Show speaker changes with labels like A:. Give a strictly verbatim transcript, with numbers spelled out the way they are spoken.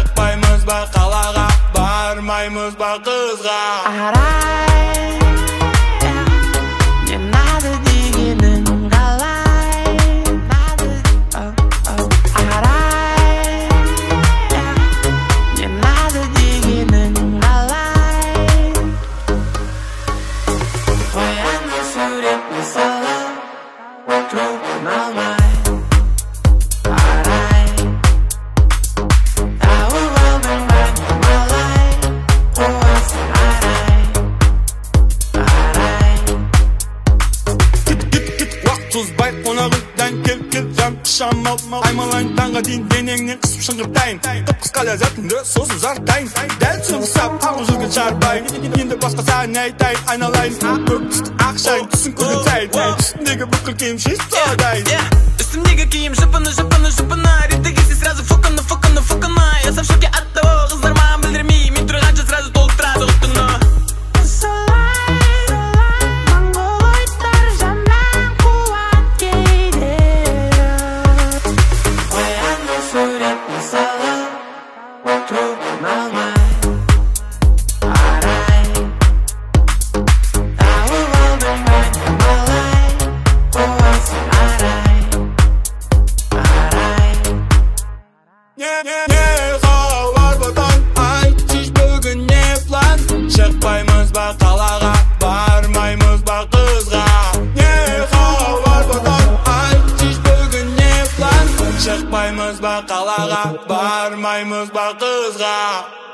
A: Шықпаймыз ба қалаға, бармаймыз ба қызға.
B: Арай, не надо дегенің қалай. Арай, не надо дегенің қалай. Қоянды суретін салып, трубканы алмай.
A: Тузбай қонағыдан кел-кел жан қышам ал-мал. Аймалайын таңға дейін денеңнен қысып шыңғыртайын. Қып-қысқа ләззатыңды сосын жартайын. Дәл сұғысап ағып жүрген шарбайын. Енді басқа саған айтайын, айналайын. Көк түсті ақшайын, түсін көрген сайын. Үстіндегі бүкіл киім шешіп тауадайын.
C: Үстімдегі киім жыпыны, жыпыны, жыпыны. Ретті келсе сразу фуканы, фуканы, фуканы. Я сам в шоке от того, қыздар маған білдірмей. Мен тұрғанша сразу толықтырады ұқтыны.
A: Не хабар батан, айтшы бүгін не план? Шықпаймыз ба қалаға, бармаймыз ба қызға. Не хабар батан, айтшы бүгін не план? Шықпаймыз ба қалаға, бармаймыз ба қызға.